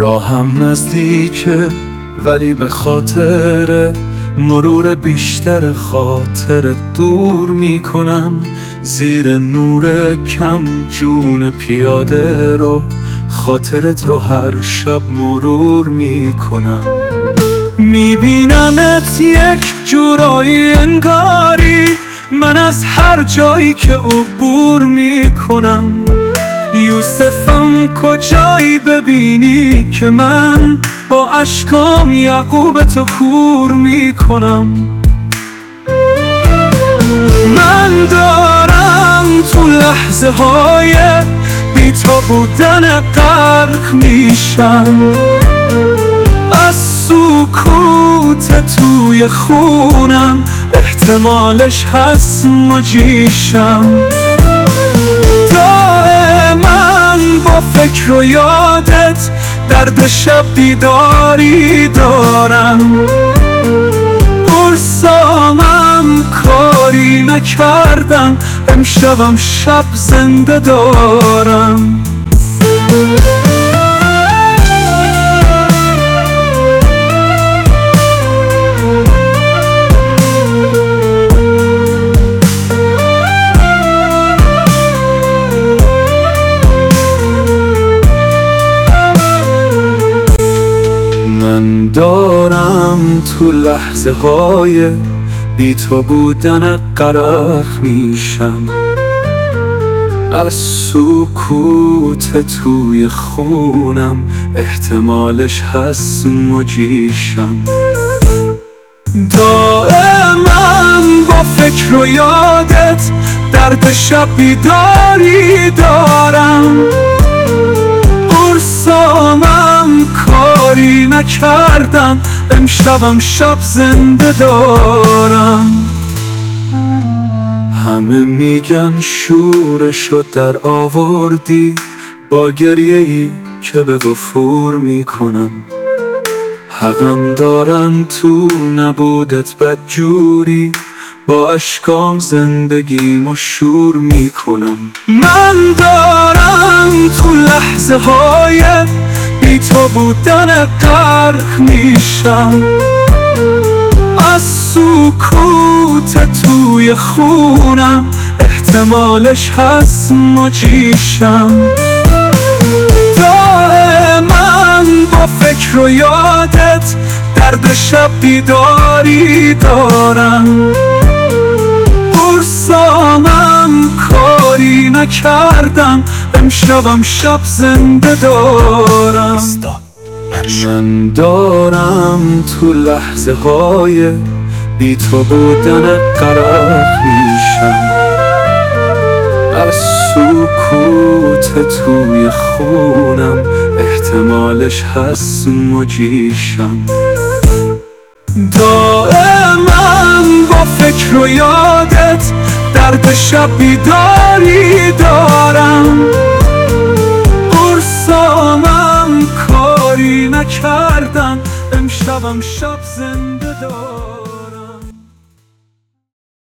راهم نزدیکه ولی به خاطر مرور بیشتر خاطر دور میکنم. زیر نور کم جون پیاده رو خاطرت رو هر شب مرور میکنم. میبینمت یک جورایی انگاری من از هر جایی که عبور میکنم. یوسفم کجایی ببینی که من با اشکام یعقوب تو کور میکنم. من دارم تو لحظه های بی تو بودن غرق میشم. از سکوت توی خونم احتمالش هست مجیشم. دائما با فکر و یادت درد شب بیداری دارم. پرسامم کاری نکردم امشبم شب زنده دارم. من دارم تو لحظه های بی تو بودن غرق میشم. از سکوت توی خونم احتمالش هست مجیشم. دائما با فکر و یادت درد شب بیداری دارم. پرسامم کاری نکردم امشبم شب زنده دارم. همه میگن شورشو در آوردی با گریه‌ای که به غفور میکنم. حقم دارن تو نبودت بدجوری با اشکام زندگیمو شور میکنم. من دارم تو لحظه های بی تو بودن غرق میشم. از سکوت توی خونم احتمالش هست مجیشم. دائما با فکر و یادت درد شب بیداری دارم. پرسامم کاری نکردم امشبم شب زنده دارم. من دارم تو لحظه های بی تو بودن غرق میشم. از سکوت توی خونم احتمالش هست مجیشم. دائما با فکر و یادت درد شب بیداری دارم. پرسامم کاری نکردم امشبم شب زنده دارم.